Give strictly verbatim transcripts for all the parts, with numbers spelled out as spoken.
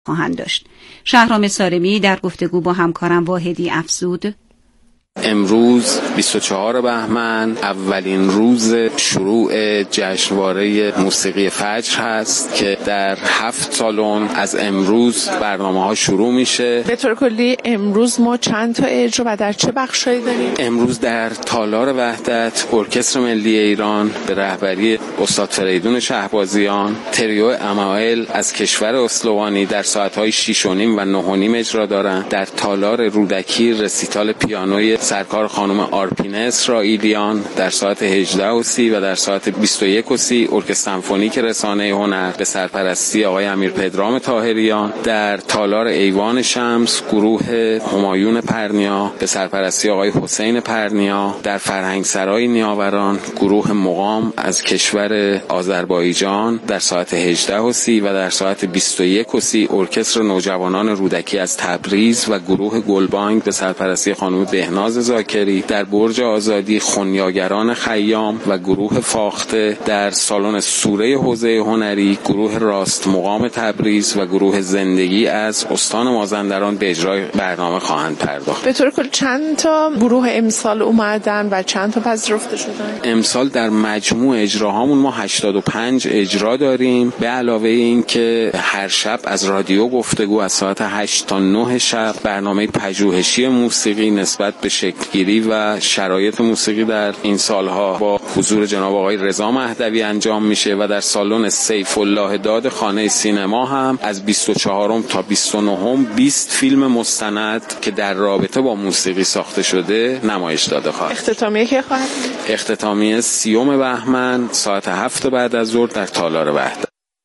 خواهند داشت. شهرام سارمی در گفتگو با همکارم واحدی افزود: امروز بیست و چهارم بهمن اولین روز شروع جشنواره موسیقی فجر هست که در هفت سالن از امروز برنامه ها شروع میشه. به طور کلی امروز ما چند تا اجرا و در چه بخشایی داریم؟ امروز در تالار وحدت ارکستر ملی ایران به رهبری استاد فریدون شهبازیان، تریو امائل از کشور اسلوانی در ساعت‌های شش و نیم و نه و نیم اجرا دارند. در تالار رودکی رسیتال پیانوی سرکار خانم آرپین اسرائیلیان در ساعت هجده و سی و در ساعت بیست و یک و سی ارکستر سمفونیک رسانه هنر به سرپرستی آقای امیر پدرام طاهریان. در تالار ایوان شمس گروه همایون پرنیا به سرپرستی آقای حسین پرنیا. در فرهنگسرای نیاوران گروه مقام از کشور آذربایجان در ساعت هجده و سی و در ساعت بیست و یک و سی ارکستر نوجوانان رودکی از تبریز و گروه گلبانگ به سرپرستی خانم بهناز زاکری. در برج آزادی خنیاگران خیام و گروه فاخته. در سالن سوره حوزه هنری گروه راست مقام تبریز و گروه زندگی از استان مازندران به اجرای برنامه خواهند پرداخت. به طور کل چند تا گروه امسال اومدن و چند تا پذیرفته شدن؟ امسال در مجموع اجراهامون ما هشتاد و پنج اجرا داریم، به علاوه این که هر شب از رادیو گفتگو از ساعت هشت تا نه شب برنامه پژوهشی موسیقی نسبت به شکلگیری و شرایط موسیقی در این سالها با حضور جناب آقای رضا مهدوی انجام میشه و در سالن سیف الله داد خانه سینما هم از بیست و چهارم تا بیست و نهم بیست فیلم مستند که در رابطه با موسیقی ساخته شده نمایش داده خواهد. اختتامیه که خواهد؟ اختتامیه سیوم بهمن ساعت هفت بعد از ظهر در تالار وحدت.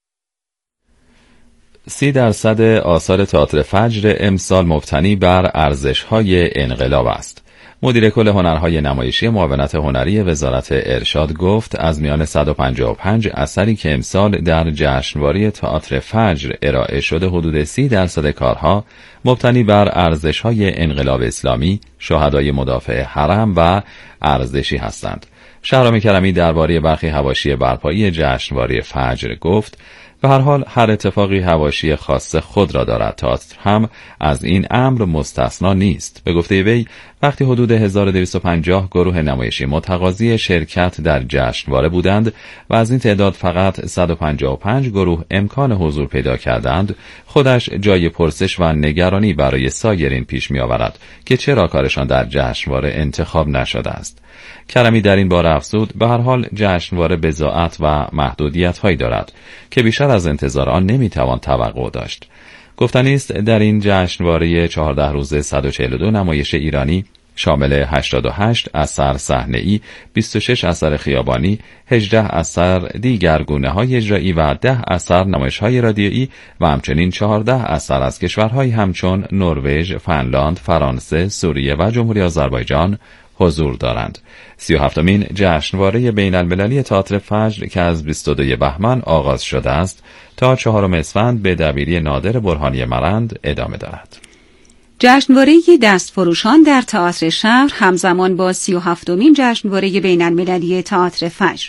سی درصد آثار تئاتر فجر امسال مبتنی بر ارزش‌های انقلاب است. مدیر کل هنرهای نمایشی معاونت هنری وزارت ارشاد گفت از میان صد و پنجاه و پنج اثری که امسال در جشنواره تئاتر فجر ارائه شده حدود سی درصد کارها مبتنی بر ارزش‌های انقلاب اسلامی، شهدای مدافع حرم و ارزشی هستند. شهرام کرمی درباره برخی حواشی برپایی جشنواره فجر گفت به هر حال هر اتفاقی حواشی خاص خود را دارد، تئاتر هم از این امر مستثنا نیست. به گفته وی وقتی حدود هزار و دویست و پنجاه گروه نمایشی متقاضی شرکت در جشنواره بودند و از این تعداد فقط صد و پنجاه و پنج گروه امکان حضور پیدا کردند، خودش جای پرسش و نگرانی برای سایرین پیش می آورد که چرا کارشان در جشنواره انتخاب نشده است. کرمی در این باره افزود به هر حال جشنواره بضاعت و محدودیت هایی دارد که بیشتر از انتظار آن نمی توان توقع داشت. گفتنی است در این جشنواره چهارده روزه صد و چهل و دو نمایش ایرانی شامل هشتاد و هشت اثر صحنه‌ای، بیست و شش اثر خیابانی، هجده اثر دیگر گونه‌های اجرایی و ده اثر نمایش‌های رادیویی و همچنین چهارده اثر از کشورهای همچون نروژ، فنلاند، فرانسه، سوریه و جمهوری آذربایجان حضور دارند. سی و هفتمین جشنواره بین المللی تئاتر فجر که از بیست و دو بهمن آغاز شده است تا چهارم اسفند به دبیری نادر برهانی مرند ادامه دارد. جشنواره دستفروشان در تئاتر شهر همزمان با سی و هفتمین جشنواره بین المللی تئاتر فجر.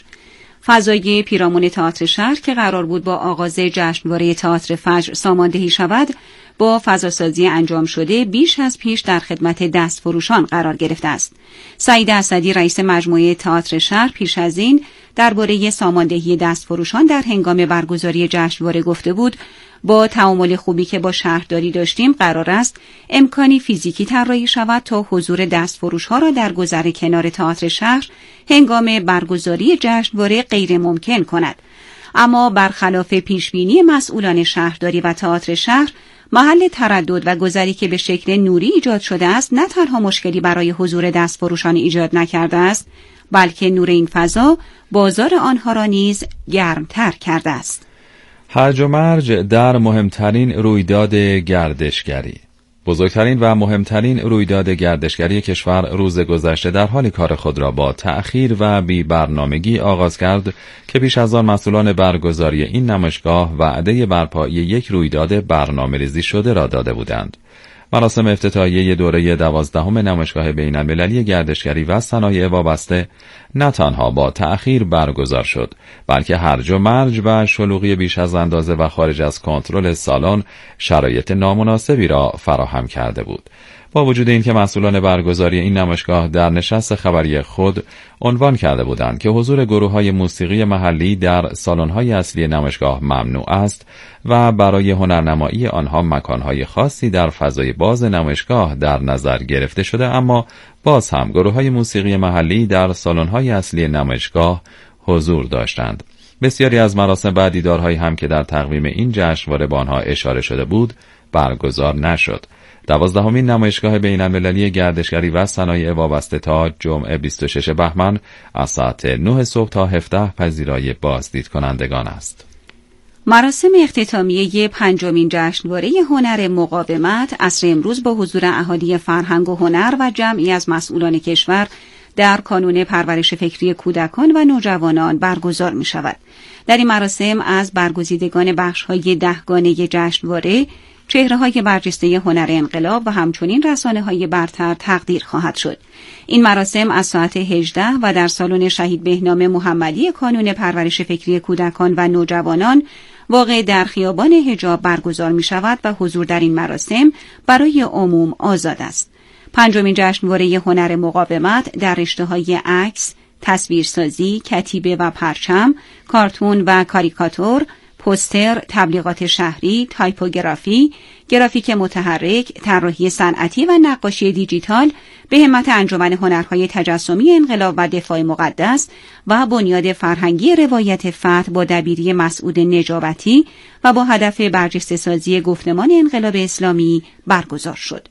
فضای پیرامون تئاتر شهر که قرار بود با آغاز جشنواره تئاتر فجر ساماندهی شود، با فضاسازی انجام شده بیش از پیش در خدمت دستفروشان قرار گرفته است. سعید اسدی رئیس مجموعه تئاتر شهر پیش از این درباره ساماندهی دستفروشان در هنگام برگزاری جشنواره گفته بود با تعامل خوبی که با شهرداری داشتیم قرار است امکانی فیزیکی طراحی شود تا حضور دستفروش‌ها را در گذر کنار تئاتر شهر هنگام برگزاری جشنواره غیر ممکن کند. اما برخلاف پیشبینی مسئولان شهرداری و تئاتر شهر، محل تردد و گذری که به شکل نوری ایجاد شده است نه تنها مشکلی برای حضور دستفروشان ایجاد نکرده است، بلکه نور این فضا بازار آنها را نیز گرمتر کرده است. هرج و مرج در مهمترین رویداد گردشگری. بزرگترین و مهمترین رویداد گردشگری کشور روز گذشته در حال کار خود را با تأخیر و بی برنامگی آغاز کرد که پیش از آن مسئولان برگزاری این نمایشگاه وعده برپایی یک رویداد برنامه‌ریزی شده را داده بودند. مراسم افتتاحیه دوره دوازدهم نمایشگاه بین‌المللی گردشگری و صنایع وابسته نه تنها با تأخیر برگزار شد، بلکه هرج و مرج و شلوغی بیش از اندازه و خارج از کنترل سالن شرایط نامناسبی را فراهم کرده بود. با وجود اینکه مسئولان برگزاری این نمایشگاه در نشست خبری خود عنوان کرده بودند که حضور گروه‌های موسیقی محلی در سالن‌های اصلی نمایشگاه ممنوع است و برای هنرنمایی آنها مکان‌های خاصی در فضای باز نمایشگاه در نظر گرفته شده، اما باز هم گروه‌های موسیقی محلی در سالن‌های اصلی نمایشگاه حضور داشتند. بسیاری از مراسم و دیدارهایی هم که در تقویم این جشنواره به آنها اشاره شده بود برگزار نشد. دوازدهمین نمایشگاه بین‌المللی گردشگری و صنایع وابسته تا جمعه بیست و شش بهمن از ساعت نه صبح تا هفده پذیرای بازدید کنندگان است. مراسم اختتامیه پنجمین جشنواره هنر مقاومت عصر امروز با حضور اهالی فرهنگ و هنر و جمعی از مسئولان کشور در کانون پرورش فکری کودکان و نوجوانان برگزار می شود. در این مراسم از برگزیدگان بخش‌های دهگانه جشنواره چهره‌های برجسته هنر انقلاب و همچنین رسانه‌های برتر تقدیر خواهد شد. این مراسم از ساعت هجده و در سالن شهید بهنام محمدی کانون پرورش فکری کودکان و نوجوانان واقع در خیابان حجاب برگزار می شود و حضور در این مراسم برای عموم آزاد است. پنجمین جشنواره هنر مقاومت در رشته‌های عکس، تصویرسازی، کتیبه و پرچم، کارتون و کاریکاتور، پوستر، تبلیغات شهری، تایپوگرافی، گرافیک متحرک، طراحی صنعتی و نقاشی دیجیتال به همت انجمن هنرهای تجسمی انقلاب و دفاع مقدس و بنیاد فرهنگی روایت فتح با دبیری مسعود نجابتی و با هدف برجسته سازی گفتمان انقلاب اسلامی برگزار شد.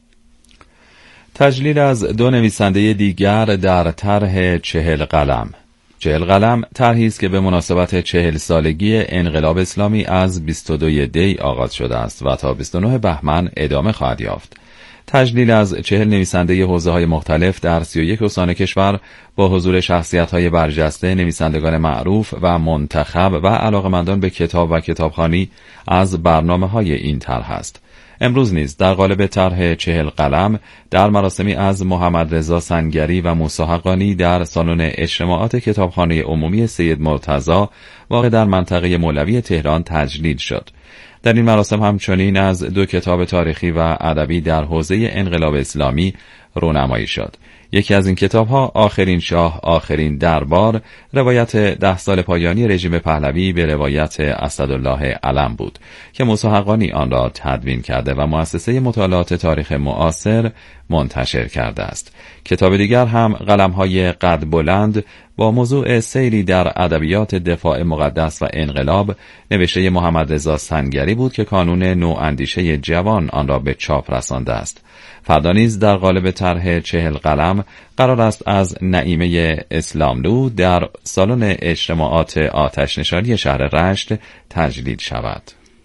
تجلیل از دو نویسنده دیگر در طرح چهل قلم. چهل قلم طرحی است که به مناسبت چهل سالگی انقلاب اسلامی از بیست و دو دی آغاز شده است و تا بیست و نه بهمن ادامه خواهد یافت. تجلیل از چهل نویسنده حوزه‌های مختلف در سی و یک استان کشور با حضور شخصیت‌های برجسته، نویسندگان معروف و منتخب و علاقه‌مندان به کتاب و کتابخوانی از برنامه‌های این طرح است. امروز نیز در قالب طرح چهل قلم در مراسمی از محمد رضا سنگری و موسی حقانی در سالن اجتماعات کتابخانه عمومی سید مرتضی واقع در منطقه مولوی تهران تجلیل شد. در این مراسم همچنین از دو کتاب تاریخی و ادبی در حوزه انقلاب اسلامی رونمایی شد. یکی از این کتاب‌ها آخرین شاه آخرین دربار، روایت ده سال پایانی رژیم پهلوی به روایت اسدالله علم بود که موسی حقانی آن را تدوین کرده و مؤسسه مطالعات تاریخ معاصر منتشر کرده است. کتاب دیگر هم قلم‌های قد بلند با موضوع سیری در ادبیات دفاع مقدس و انقلاب نوشته محمد رضا سنگری بود که کانون نواندیشه جوان آن را به چاپ رسانده است. فردا نیز در قالب طرح چهل قلم قرار است از نعیمه اسلاملو در سالن اجتماعات آتش نشانی شهر رشت تجلیل شود.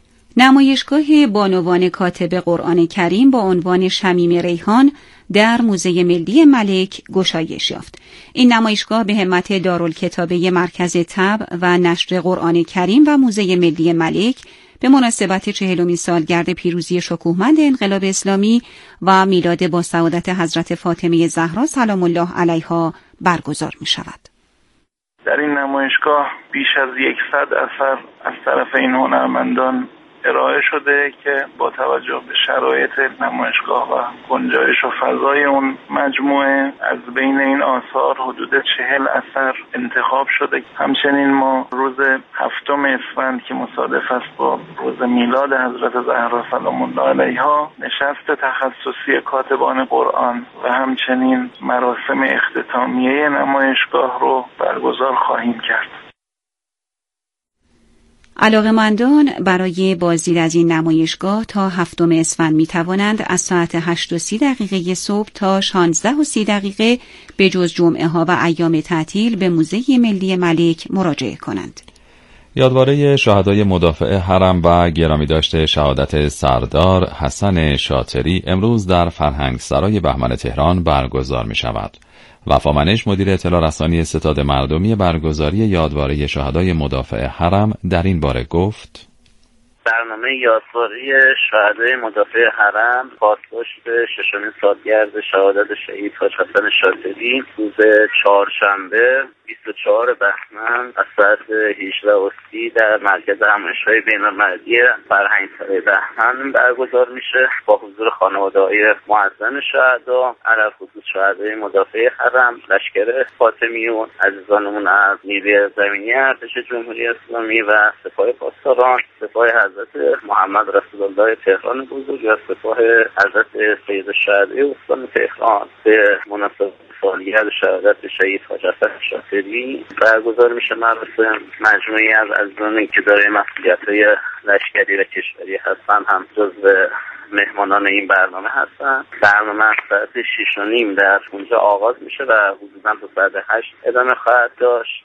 نمایشگاه بانوان کاتب قرآن کریم با عنوان شمیم ریحان در موزه ملی ملک گشایش یافت. این نمایشگاه به همت دارالکتابه مرکز طبع و نشر قرآن کریم و موزه ملی ملک به مناسبت چهلمین سالگرد پیروزی شکوهمند انقلاب اسلامی و میلاد با سعادت حضرت فاطمه زهرا سلام الله علیها برگزار می شود. در این نمایشگاه بیش از یکصد اثر از طرف این هنرمندان ارائه شده که با توجه به شرایط نمایشگاه و گنجایش و فضای اون مجموعه از بین این آثار حدود چهل اثر انتخاب شده. همچنین ما روز هفتم اسفند که مصادف است با روز میلاد حضرت زهرا سلام الله علیها نشست تخصصی کاتبان قرآن و همچنین مراسم اختتامیه نمایشگاه رو برگزار خواهیم کرد. علاقه‌مندان برای بازدید از این نمایشگاه تا هفتم اسفند می توانند از ساعت هشت و سی دقیقه صبح تا شانزده و سی دقیقه به جز جمعه ها و ایام تعطیل به موزه ملی ملک مراجعه کنند. یادواره شهدای مدافع حرم و گرامی داشته شهادت سردار حسن شاطری امروز در فرهنگ سرای بهمن تهران برگزار می شود. وفا منش مدیر اطلاع رسانی ستاد مردمی برگزاری یادواره شهدای مدافع حرم در این باره گفت: برنامه یادواری شهدای مدافع حرم پاسداشت ششمین سالگرد شهادت شهید حاج حسن شاطری روز چهارشنبه بیست و چهارم بهمن از ساعت هجده و سی در مرکز همایش‌های بین‌المللی فرهنگسرای بهمن برگزار میشه با حضور خانواده‌های معزن شهدا، علی خصوص شهدای مدافع حرم، لشکر فاطمیون، عزیزانمون از نیروی زمینی ارتش جمهوری اسلامی و سپاه پاسداران، سپاه حضرت محمد رسول الله تهران بزرگ و سپاه حضرت سید الشهداء استان تهران به مناسبت سالگرد شهادت شهید حاج حسن شاطری برگزار میشه. مراسم مجموعی از عزیزانی که دارای مسئولیت‌های لشکری و کشوری هستن هم جزو مهمانان این برنامه هستن. برنامه از ساعت شش و نیم در اونجا آغاز میشه و حدوداً تا ساعت هشت ادامه خواهد داشت.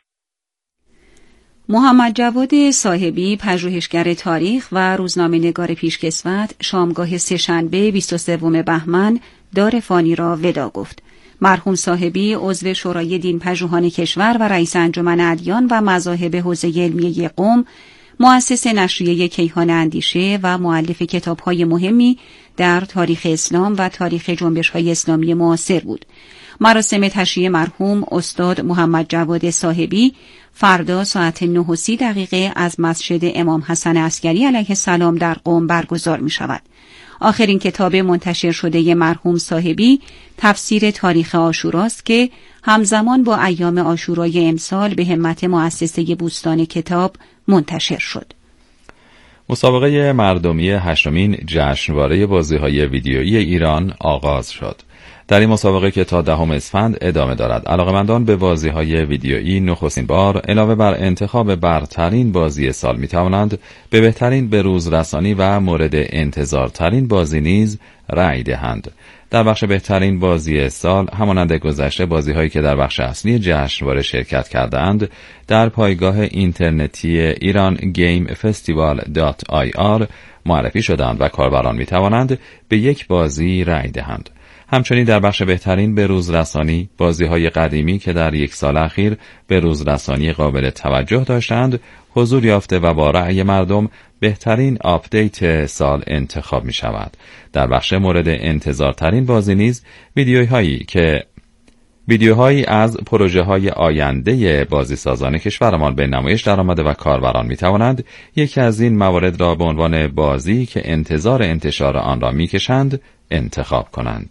محمد جواد صاحبی، پژوهشگر تاریخ و روزنامه‌نگار پیشکسوت، شامگاه سه‌شنبه بیست و سوم بهمن دار فانی را ودا گفت. مرحوم صاحبی عضو شورای دین پژوهان کشور و رئیس انجمن ادیان و مذاهب حوزه علمیه قم، مؤسس نشریه کیهان اندیشه و مؤلف کتاب‌های مهمی در تاریخ اسلام و تاریخ جنبش‌های اسلامی معاصر بود. مراسم تشییع مرحوم استاد محمد جواد صاحبی فردا ساعت نه و سی دقیقه از مسجد امام حسن عسکری علیه السلام در قم برگزار می شود. آخرین کتاب منتشر شده مرحوم صاحبی تفسیر تاریخ عاشوراست که همزمان با ایام عاشورای امسال به همت مؤسسه بوستان کتاب منتشر شد. مسابقه مردمی هشتمین جشنواره بازی‌های ویدیویی ایران آغاز شد. در این مسابقه که تا دهم اسفند ادامه دارد، علاقه‌مندان به بازی‌های ویدیویی نخستین بار علاوه بر انتخاب برترین بازی سال می‌توانند به بهترین بروز رسانی و مورد انتظارترین بازی نیز رأی دهند. در بخش بهترین بازی سال، همانند گذشته، بازی‌هایی که در بخش اصلی جشنواره شرکت کردند در پایگاه اینترنتی ایران گیم فستیوال دات آی آر معرفی شدند و کاربران می‌توانند به یک بازی رأی دهند. همچنین در بخش بهترین بروز رسانی، بازی‌های قدیمی که در یک سال اخیر بروز رسانی قابل توجه داشتند حضور یافته و با رأی مردم بهترین آپدیت سال انتخاب می شود. در بخش مورد انتظارترین بازی نیز ویدیوهایی که ویدیوهایی از پروژه‌های آینده بازیسازان کشورمان به نمایش درآمده و کاربران می توانند یکی از این موارد را به عنوان بازی که انتظار انتشار آن را می کشند انتخاب کنند.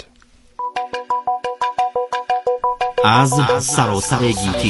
از سراسر گیتی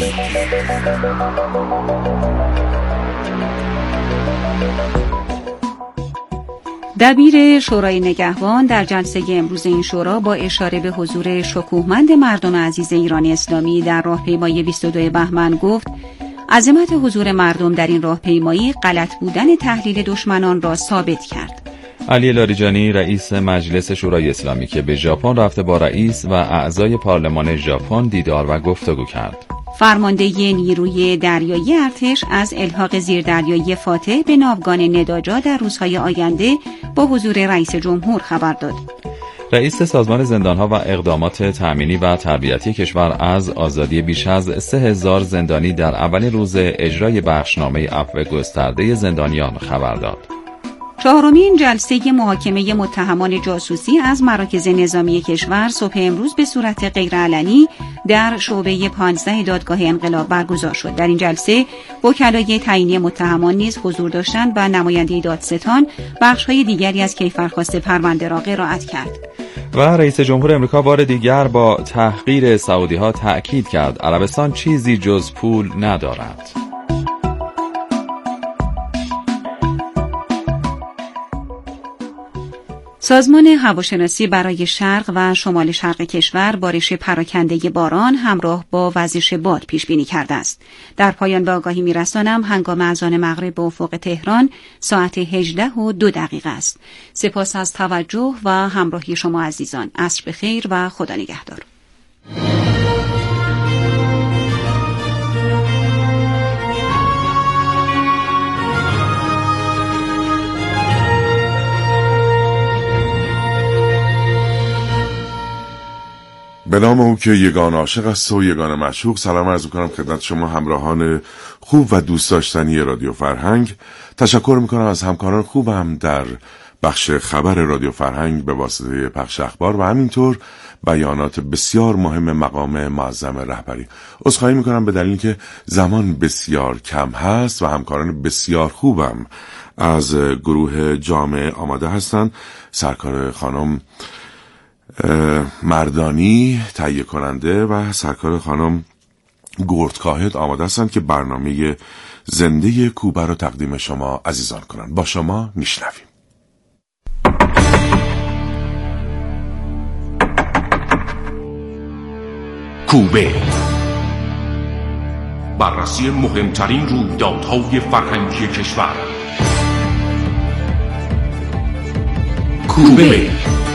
دبیر شورای نگهبان در جلسه امروز این شورا با اشاره به حضور شکوهمند مردم عزیز ایران اسلامی در راهپیمایی بیست و دو بهمن گفت عظمت حضور مردم در این راهپیمایی غلط بودن تحلیل دشمنان را ثابت کرد. علی لاریجانی رئیس مجلس شورای اسلامی که به ژاپن رفته با رئیس و اعضای پارلمان ژاپن دیدار و گفتگو کرد. فرمانده نیروی دریایی ارتش از الحاق زیردریایی فاتح به ناوگان نداجا در روزهای آینده با حضور رئیس جمهور خبر داد. رئیس سازمان زندانها و اقدامات تأمینی و تربیتی کشور از آزادی بیش از سه هزار زندانی در اولین روز اجرای بخشنامه عفو گسترده زندانیان خبر داد. چهارمین جلسه محاکمه متهمان جاسوسی از مراکز نظامی کشور صبح امروز به صورت غیرعلنی در شعبه پانزده دادگاه انقلاب برگزار شد. در این جلسه وکلای تعیینی متهمان نیز حضور داشتند و نماینده دادستان بخش‌های دیگری از کیفرخواست پرونده را قرائت کرد. و رئیس جمهور امریکا بار دیگر با تحقیر سعودی‌ها تأکید کرد عربستان چیزی جز پول ندارد. سازمان هواشناسی برای شرق و شمال شرق کشور بارش پراکنده باران همراه با وزش باد پیش بینی کرده است. در پایان به آگاهی میرسانم هنگام اذان مغرب به افق تهران ساعت هجده و دو دقیقه است. سپاس از توجه و همراهی شما عزیزان. عصر بخیر و خدا نگهدار. به نام او که یگان عاشق است و یگان معشوق، سلام عرض می‌کنم خدمت شما همراهان خوب و دوست داشتنی رادیو فرهنگ. تشکر میکنم از همکاران خوبم در بخش خبر رادیو فرهنگ به واسطه پخش اخبار و همینطور بیانات بسیار مهم مقام معظم رهبری. عذرخواهی میکنم به دلیل که زمان بسیار کم هست و همکاران بسیار خوبم از گروه جامعه آماده هستند. سرکار خانم مردانی تهیه کننده و سرکار خانم گردکاهد آماده هستند که برنامه زنده کوبه رو تقدیم شما عزیزان کنند. با شما میشنویم. کوبه، بررسی مهمترین رویدادهای فرهنگی کشور. کوبه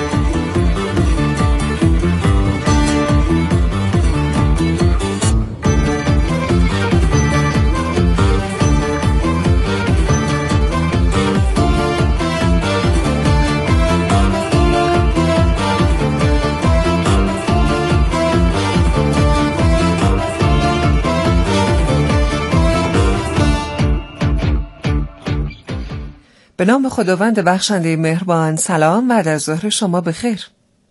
به نام خداوند بخشنده مهربان. سلام، بعد از ظهر شما بخیر.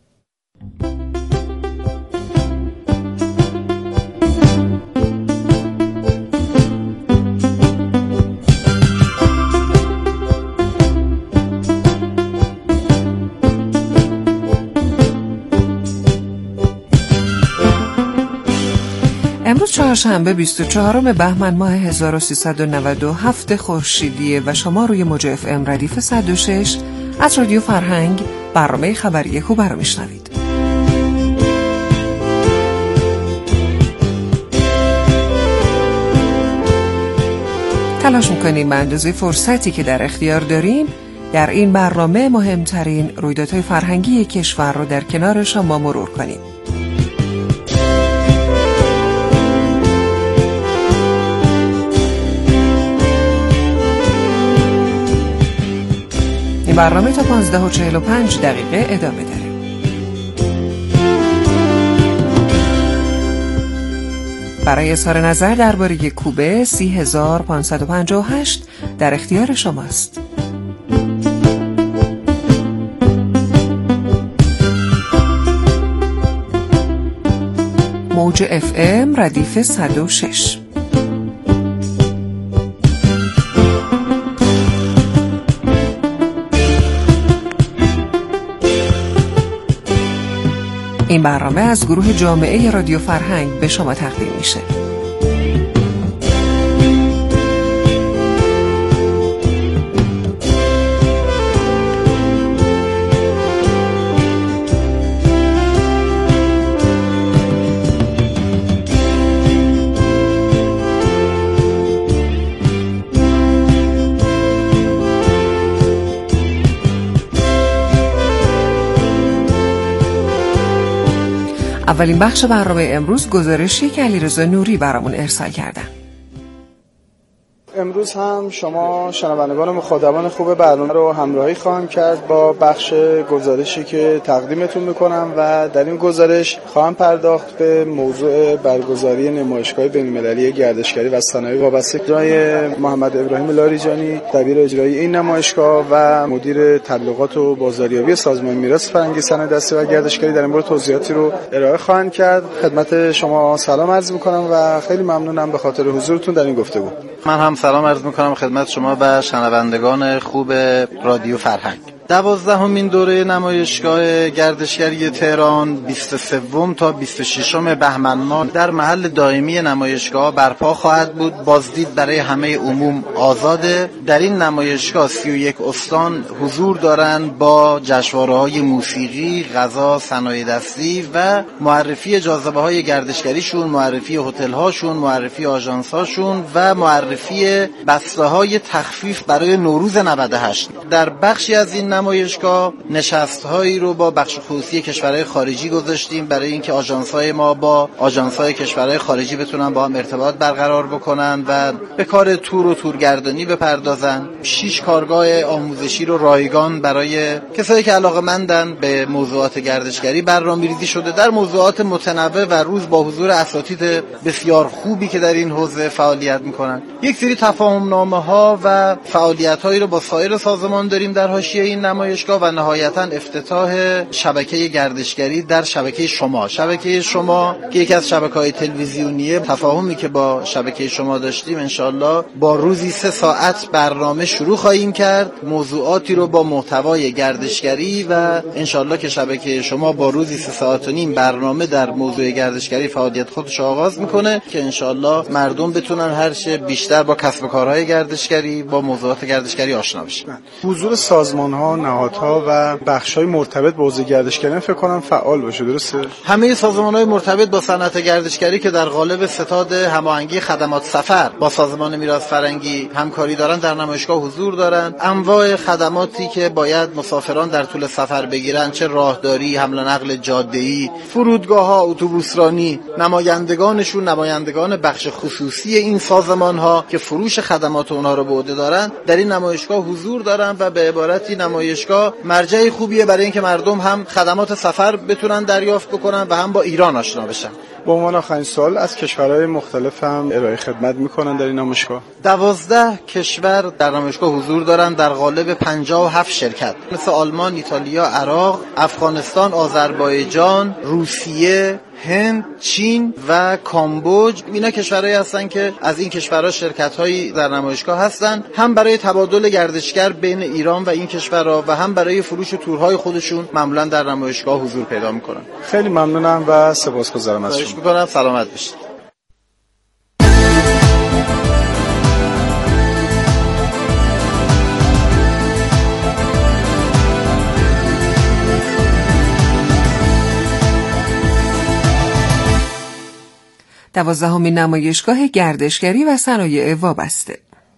امروز چهارشنبه بیست و چهارم بهمن ماه هزار و سیصد و نود و هفت خورشیدیه و شما روی موج اف ام ردیف صد و شش از رادیو فرهنگ برنامه خبری کوبه رو میشنوید. تلاش میکنیم به اندازه فرصتی که در اختیار داریم در این برنامه مهمترین رویدادهای فرهنگی کشور رو در کنار شما مرور کنیم. این برنامه تا پانزده و چهل و پنج دقیقه ادامه داره. برای اظهار نظر درباره کوبه سی هزار پانصد و پنجاه و هشت در اختیار شماست. موج اف ام ردیف صد و شش. این برنامه از گروه جامعه رادیو فرهنگ به شما تقدیم میشه. اولین بخش برنامه امروز گزارشی که علیرضا نوری برامون ارسال کردن. امروز هم شما شنوندگان مخاطبان خوب برنامه رو همراهی خواهم کرد با بخش گزارشی که تقدیمتون میکنم و در این گزارش خواهم پرداخت به موضوع برگزاری نمایشگاه بین‌المللی گردشگری و صنایع وابسته جای محمد ابراهیم لاریجانی دبیر اجرایی این نمایشگاه و مدیر تبلیغات و بازاریابی سازمان میراث فرهنگی صنایع دستی و گردشگری در این مورد توضیحاتی رو ارائه خواهند کرد. خدمت شما سلام عرض میکنم و خیلی ممنونم به خاطر حضورتون در این گفتگو. من هم سلام عرض میکنم خدمت شما و شنوندگان خوب رادیو فرهنگ. دوازدهمین دوره نمایشگاه گردشگری تهران بیست و سه تا بیست و شش بهمن ماه در محل دائمی نمایشگاه برپا خواهد بود. بازدید برای همه عموم آزاده. در این نمایشگاه سی و یک استان حضور دارند با جشنواره‌های موسیقی، غذا، صنایع دستی و معرفی جاذبه‌های گردشگریشون، معرفی هتل‌هاشون، معرفی آژانس‌هاشون و معرفی بسته‌های تخفیف برای نوروز نود و هشت. در بخشی از این نمایشگاه نشست‌هایی رو با بخش خصوصی کشورهای خارجی گذاشتیم برای اینکه آژانس‌های ما با آژانس‌های کشورهای خارجی بتونن با هم ارتباط برقرار بکنن و به کار تور و تورگردانی بپردازن. شش کارگاه آموزشی رو رایگان برای کسایی که علاقه‌مندن به موضوعات گردشگری برنامه‌ریزی شده در موضوعات متنوع و روز با حضور اساتید بسیار خوبی که در این حوزه فعالیت می‌کنن. یک سری تفاهم‌نامه‌ها و فعالیت‌هایی رو با سایر سازمان داریم در حاشیه این نمایشگاه و نهایتاً افتتاح شبکه گردشگری در شبکه شما. شبکه شما که یکی از شبکه‌های تلویزیونیه، تفاهمی که با شبکه شما داشتیم انشالله با روزی سه ساعت برنامه شروع خواهیم کرد، موضوعاتی رو با محتوای گردشگری و انشالله که شبکه شما با روزی سه ساعت و نیم برنامه در موضوع گردشگری فعالیت خودش آغاز میکنه که انشالله مردم بتونن هر چه بیشتر با کسب و کارهای گردشگری با موضوعات گردشگری آشنا بشن. حضور سازمان‌ها، نهادها و بخش‌های مرتبط با حوزه گردشگری فکر کنم فعال باشه، درسته؟ همه سازمان‌های مرتبط با صنعت گردشگری که در قالب ستاد هماهنگی خدمات سفر با سازمان میراث فرهنگی همکاری دارن در نمایشگاه حضور دارن. انواع خدماتی که باید مسافران در طول سفر بگیرن، چه راهداری، حمل و نقل جاده‌ای، فرودگاه‌ها، اتوبوسرانی، نمایندگانشون نمایندگان بخش خصوصی این سازمان‌ها که فروش خدمات اونها رو به عهده دارن در این نمایشگاه حضور دارن و به عبارتی نمایشگاه مرجع خوبیه برای اینکه مردم هم خدمات سفر بتونن دریافت بکنن و هم با ایران آشنا بشن. به عنوان آخرین سوال، از کشورهای مختلف هم ارائه خدمت میکنن در این نمایشگاه؟ دوازده کشور در نمایشگاه حضور دارن در قالب پنجاه و هفت شرکت، مثل آلمان، ایتالیا، عراق، افغانستان، آذربایجان، روسیه، هند، چین و کامبوج. اینا کشورهایی هستن که از این کشورها شرکت‌هایی در نمایشگاه هستن، هم برای تبادل گردشگر بین ایران و این کشورها و هم برای فروش تورهای خودشون معمولا در نمایشگاه حضور پیدا میکنن. خیلی ممنونم و سپاسگزارم از شما. خواهش میکنم. سلامت باشید. دوازدهمین نمایشگاه گردشگری و صنایع وابسته.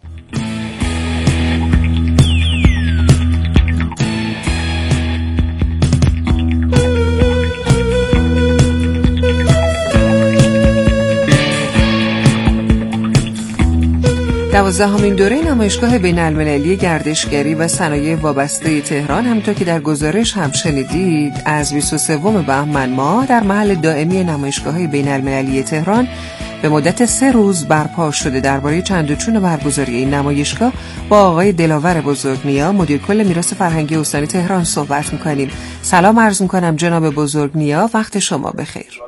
دوازدهمین دوره نمایشگاه بین‌المللی گردشگری و صنایع وابسته تهران، همونطور که در گزارش هم شنیدید، از بیست و سوم بهمن ماه در محل دائمی نمایشگاه‌های بین‌المللی تهران به مدت سه روز برپا شده. درباره چند و چون برگزاری این نمایشگاه با آقای دلاور بزرگنیا، مدیر کل میراث فرهنگی استانی تهران صحبت می‌کنیم. سلام عرض می‌کنم جناب بزرگنیا، وقت شما بخیر.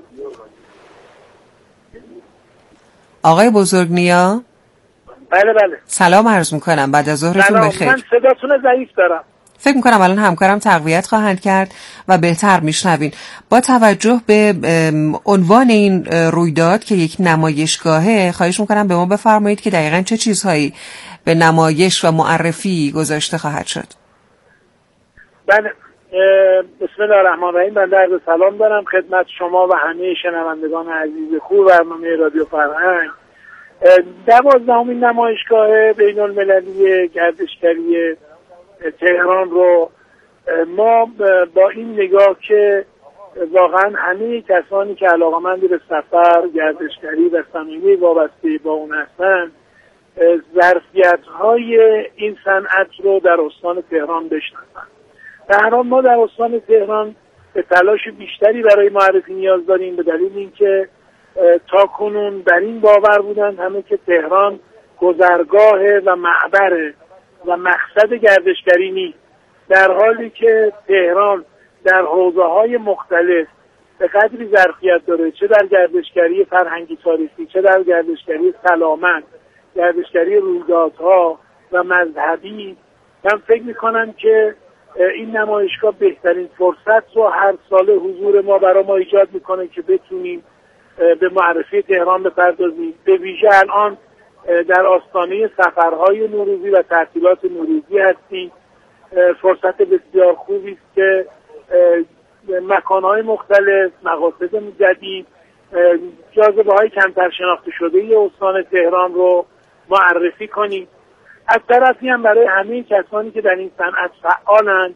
آقای بزرگنیا، بله بله. سلام عرض میکنم، بعد از ظهرتون بخیر. من صداتون ضعیف دارم. فکر میکنم الان همکارم تقویت خواهند کرد و بهتر میشنوین. با توجه به عنوان این رویداد که یک نمایشگاهه، خواهش میکنم به ما بفرمایید که دقیقاً چه چیزهایی به نمایش و معرفی گذاشته خواهد شد. بله، بسم الله الرحمن الرحیم. من عرض سلام دارم خدمت شما و همه شنوندگان عزیز خوب برنامه رادیو فرهنگ. دوازدهمین نمایشگاه بین المللی گردشگری تهران رو ما با این نگاه که واقعا همه کسانی که علاقه‌مند به سفر، گردشگری و صنایع وابسته با اون هستن، ظرفیت‌های این صنعت رو در استان تهران بشناسن. در هر حال ما در استان تهران به تلاش بیشتری برای معرفی نیاز داریم، به دلیل اینکه تا کنون بر این باور بودند همه که تهران گذرگاه و معبر و مقصد گردشگری نیست، در حالی که تهران در حوزه‌های مختلف به قدری ظرفیت داره، چه در گردشگری فرهنگی تاریخی، چه در گردشگری سلامت، گردشگری رویدادها و مذهبی. من فکر می‌کنم که این نمایشگاه بهترین فرصت رو هر سال حضور ما برای ما ایجاد می‌کنه که بتونیم به معرفی تهران بپردازیم. به ویژه الان در آستانه سفرهای نوروزی و تعطیلات نوروزی هستیم. فرصت بسیار خوبی است که مکان‌های مختلف، مقاصد جدید، جاذبه‌های کمتر شناخته شده استان تهران رو معرفی کنیم. از طرفی هم برای همه کسانی که در این صنعت فعالند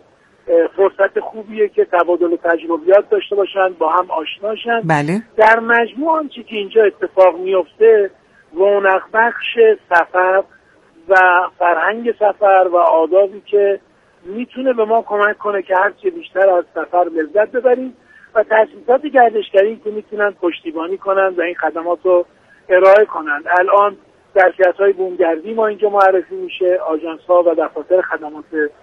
فرصت خوبیه که تبادل تجربیات داشته باشن، با هم آشناشن. بله. در مجموع آنچه که اینجا اتفاق میفته رونق بخش سفر و فرهنگ سفر و آدابی که میتونه به ما کمک کنه که هرچه بیشتر از سفر لذت ببریم و تأسیسات گردشگری که میتونن پشتیبانی کنن و این خدمات رو ارائه کنن. الان ظرفیت‌های بومگردی ما اینجا معرفی میشه، آژانس‌ها و دفاتر خدمات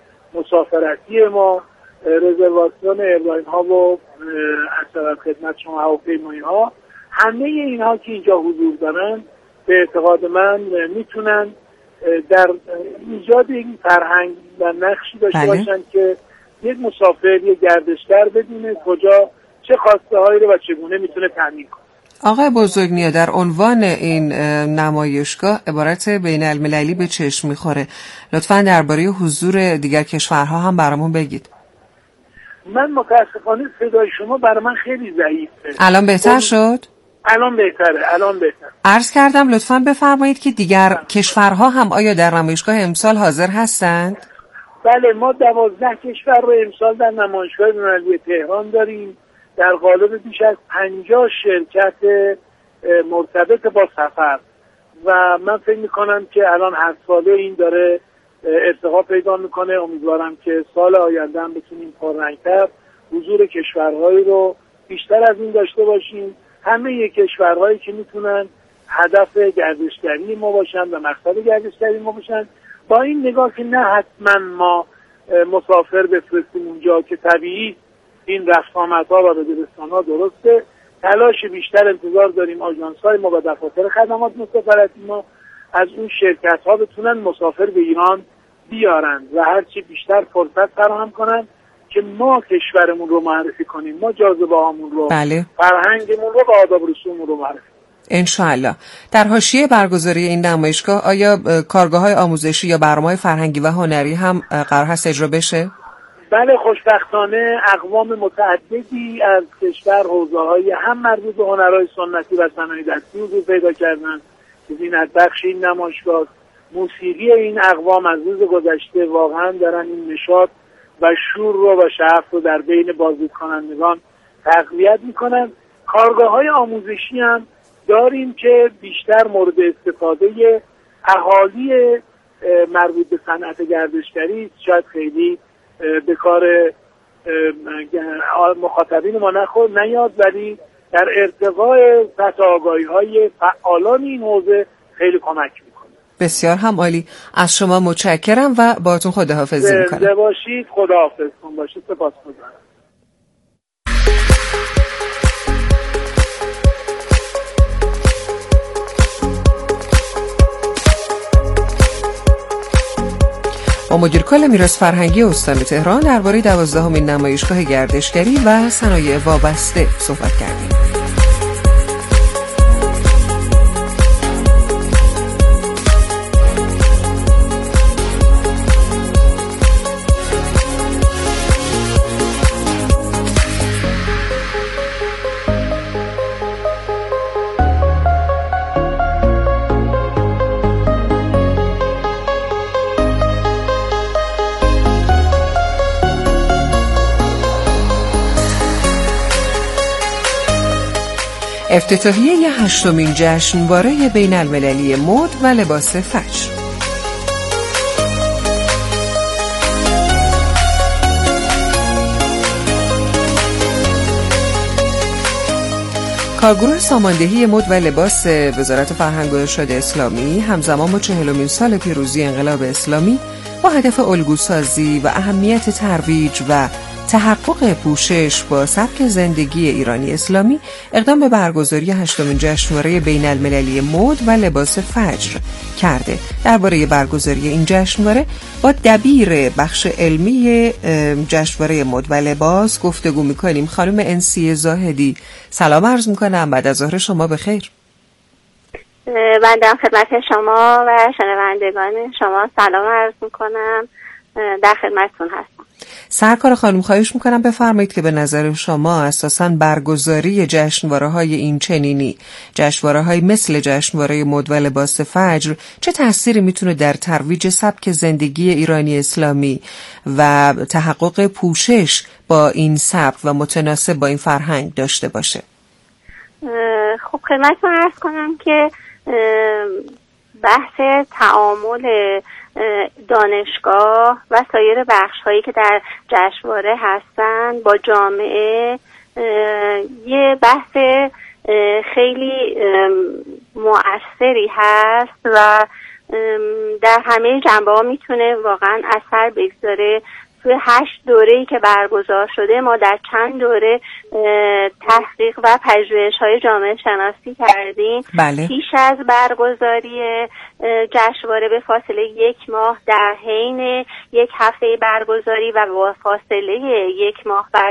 مسافرتی ما، رزرواسیون ایرلاین ها و از طرف خدمت شما هواپیمایی ها، همه اینها که اینجا حضور دارن به اعتقاد من میتونن در ایجاد این فرهنگ و نقشی داشته بله. باشن که یک مسافر، یک گردشگر بدونه کجا چه خواسته هایی رو و چگونه میتونه تامین کنه. آقای بزرگنیا، در عنوان این نمایشگاه عبارت بین المللی به چشم میخوره، لطفاً درباره حضور دیگر کشورها هم برامون بگید. من متاسفانه صدای شما برای من خیلی ضعیفه. الان بهتر شد؟ الان بهتره، الان بهتر. عرض کردم لطفاً بفرمایید که دیگر بله. کشورها هم آیا در نمایشگاه امسال حاضر هستند؟ بله، ما دوازده کشور رو امسال در نمایشگاه بین‌المللی تهران داریم، در قالب بیش از پنجاه شرکت مرتبط با سفر و من فکر میکنم که الان هر ساله این داره ارتقا پیدا میکنه. امیدوارم که سال آینده هم بتونیم پررنگ‌تر حضور کشورهایی رو بیشتر از این داشته باشیم، همه کشورهایی که میتونن هدف گردشگری ما باشن و مقصد گردشگری ما باشن، با این نگاه که نه حتما ما مسافر بفرستیم اونجا که طبیعی این رفت آمدها و بدبستان‌ها درسته، تلاش بیشتر انتظار داریم آژانس‌های ما و دفاتر خدمات مسافرتی ما از اون شرکت‌ها بتونن مسافر به ایران بیارن و هرچی بیشتر فرصت فراهم کنن که ما کشورمون رو معرفی کنیم، ما جاذبه‌هامون رو، بله. فرهنگمون رو و آداب و رسوممون رو معرفی کنیم. انشاءالله. در حاشیه برگزاری این نمایشگاه آیا کارگاه‌های آموزشی یا برنامه‌های فرهنگی و هنری هم قرار هست اجرا بشه؟ بله، خوشبختانه اقوام متعددی از کشور حوزه‌های هم مربوط به هنرهای سنتی و صنایع دستی حضور پیدا کردن که زینت بخش این نمایشگاه. موسیقی این اقوام از روز گذشته واقعا دارن این نشاط و شور رو و شعف رو در بین بازدید کنندگان تقویت میکنن. کارگاه‌های آموزشی هم داریم که بیشتر مورد استفاده اهالی مربوط به صنعت گردشگری، شاید خیلی به کار مخاطبین ما نخور نیاد، ولی در ارتقاء سطح آگاهی‌های فعالان این حوزه خیلی کمک میکنه. بسیار هم عالی. از شما متشکرم و باهاتون خداحافظی میکنم. زنده باشید، خداحافظتون باشید. سپاسگزارم. با مدیر کل میراث فرهنگی استان تهران درباره دوازدهمین نمایشگاه گردشگری و صنایع وابسته صحبت کردیم. افتتاحیه هشتمین جشنواره بین المللی مد و لباس فجر. کارگروه ساماندهی مد و لباس وزارت فرهنگ و ارشاد اسلامی همزمان با چهلمین سال پیروزی انقلاب اسلامی با هدف الگوسازی و اهمیت ترویج و تحقق پوشش با سبک زندگی ایرانی اسلامی اقدام به برگزاری هشتمین جشنواره بین المللی مد و لباس فجر کرده. درباره برگزاری این جشنواره با دبیر بخش علمی جشنواره مد و لباس گفتگو می‌کنیم. خانم انسی زاهدی، سلام عرض می‌کنم. بعد از ظهر شما بخیر. بنده خدمت شما و شنوندگان شما سلام عرض می‌کنم در خدمتتون هستم. سرکار خانم خواهش میکنم بفرمایید که به نظر شما اساساً برگزاری جشنواره‌های این چنینی، جشنواره‌های مثل جشنواره مد و لباس فجر، چه تأثیری میتونه در ترویج سبک زندگی ایرانی اسلامی و تحقق پوشش با این سبک و متناسب با این فرهنگ داشته باشه؟ خب خدمتتون عرض کنم که بحث تعامل دانشگاه و سایر بخش هایی که در جشنواره هستن با جامعه یه بحث خیلی مؤثری هست و در همه جنبه ها میتونه واقعا اثر بگذاره. توی هشت دوره‌ای که برگزار شده ما در چند دوره تحقیق و پژوهش‌های جامعه شناسی کردیم. بله. پیش از برگزاری جشنواره به فاصله یک ماه، در حین یک هفته برگزاری و با فاصله یک ماه